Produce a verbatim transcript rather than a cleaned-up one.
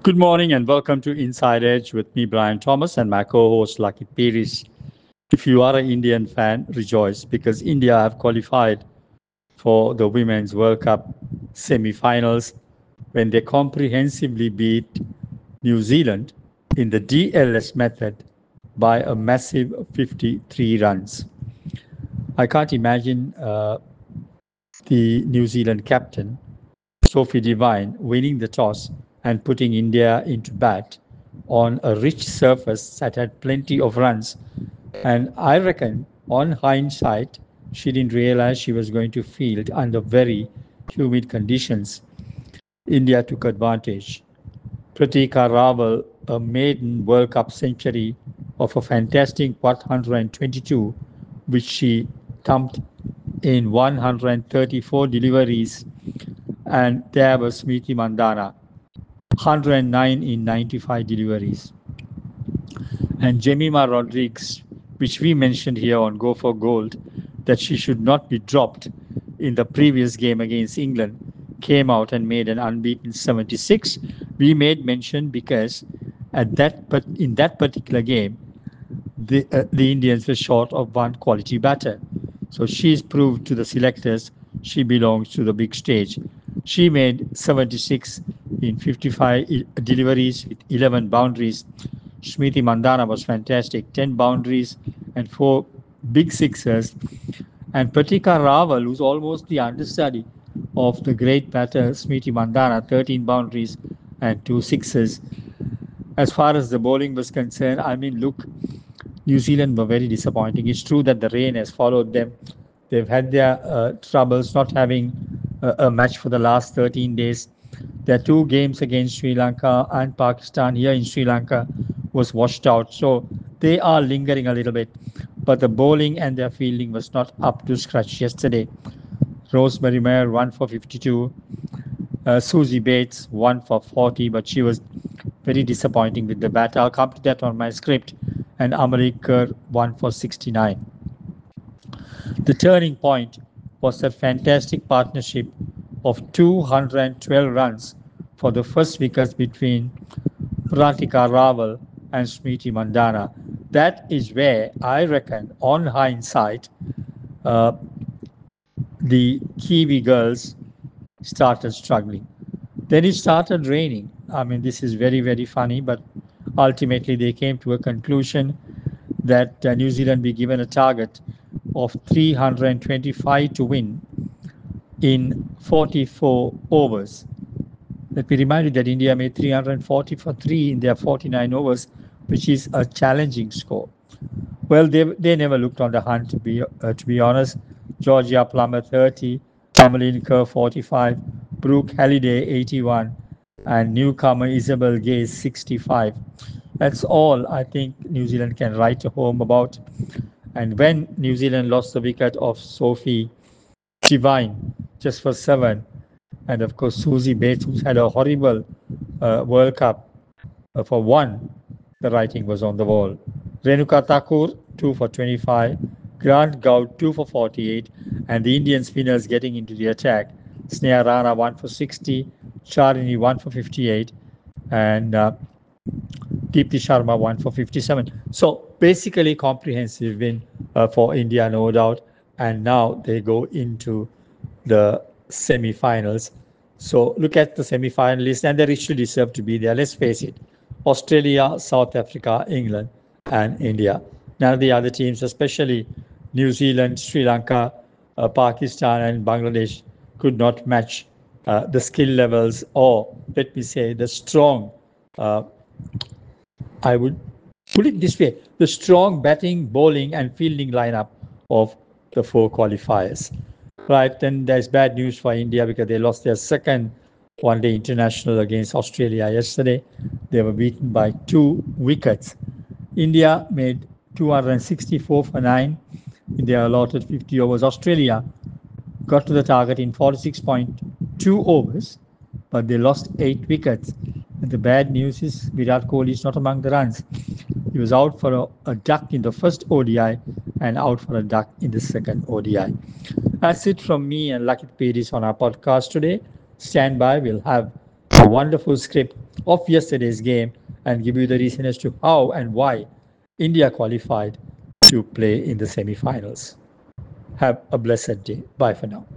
Good morning and welcome to Inside Edge with me, Brian Thomas, and my co host, Lucky Piris. If you are an Indian fan, rejoice because India have qualified for the Women's World Cup semi finals when they comprehensively beat New Zealand in the D L S method by a massive fifty-three runs. I can't imagine uh, the New Zealand captain Sophie Devine winning the toss and putting India into bat on a rich surface that had plenty of runs. And I reckon, on hindsight, she didn't realize she was going to field under very humid conditions. India took advantage. Pratika Rawal, a maiden World Cup century of a fantastic one hundred twenty-two, which she thumped in one hundred thirty-four deliveries, and there was Smriti Mandana, one hundred nine in ninety-five deliveries. And Jemima Rodriguez, which we mentioned here on Go for Gold, that she should not be dropped in the previous game against England, came out and made an unbeaten seventy-six. We made mention because at that but in that particular game, the uh, the Indians were short of one quality batter. So she's proved to the selectors she belongs to the big stage. She made seventy-six in fifty-five deliveries with eleven boundaries. Smriti Mandana was fantastic, ten boundaries and four big sixers. And Pratika Rawal, who's almost the understudy of the great batter Smriti Mandana, thirteen boundaries and two sixes. As far as the bowling was concerned, I mean, look, New Zealand were very disappointing. It's true that the rain has followed them. They've had their uh, troubles not having a, a match for the last thirteen days. Their two games against Sri Lanka and Pakistan here in Sri Lanka was washed out. So they are lingering a little bit. But the bowling and their fielding was not up to scratch yesterday. Rosemary Mayer one for fifty-two. Uh, Susie Bates one for forty, but she was very disappointing with the bat. I'll come to that on my script. And Amari Kerr one for sixty-nine. The turning point was that fantastic partnership of two hundred twelve runs for the first wickets between Pratika Rawal and Smriti Mandana. That is where I reckon, on hindsight, uh, the Kiwi girls started struggling. Then it started raining. I mean, this is very, very funny, but ultimately they came to a conclusion that uh, New Zealand be given a target of three hundred twenty-five to win in forty-four overs. Let me remind you that India made three hundred forty for three in their forty-nine overs, which is a challenging score. Well, they, they never looked on the hunt, to be, uh, to be honest. Georgia Plummer thirty, Emmeline Kerr forty-five, Brooke Halliday eighty-one, and newcomer Isabel Gaze sixty-five. That's all I think New Zealand can write home about. And when New Zealand lost the wicket of Sophie Devine just for seven, and of course Susie Bates, who's had a horrible uh, World Cup uh, for one, the writing was on the wall. Renuka Thakur, two for twenty-five, Grant Goud, two for forty-eight, and the Indian spinners getting into the attack. Sneha Rana, one for sixty, Charini, one for fifty-eight, and uh, Deepti Sharma, one for fifty-seven. So basically, comprehensive win uh, for India, no doubt. And now they go into the semi-finals. So look at the semi-finalists, and they richly deserve to be there. Let's face it: Australia, South Africa, England, and India. None of the other teams, especially New Zealand, Sri Lanka, uh, Pakistan, and Bangladesh, could not match uh, the skill levels, or let me say, the strong. Uh, I would put it this way: the strong batting, bowling, and fielding lineup of the four qualifiers. Right, then there's bad news for India because they lost their second one day international against Australia yesterday. They were beaten by two wickets. India made two hundred sixty-four for nine in their allotted fifty overs. Australia got to the target in forty-six point two overs, but they lost eight wickets. And the bad news is Virat Kohli is not among the runs. He was out for a, a duck in the first O D I and out for a duck in the second O D I. That's it from me and Lucky Pedis on our podcast today. Stand by, we'll have a wonderful script of yesterday's game and give you the reason as to how and why India qualified to play in the semi-finals. Have a blessed day. Bye for now.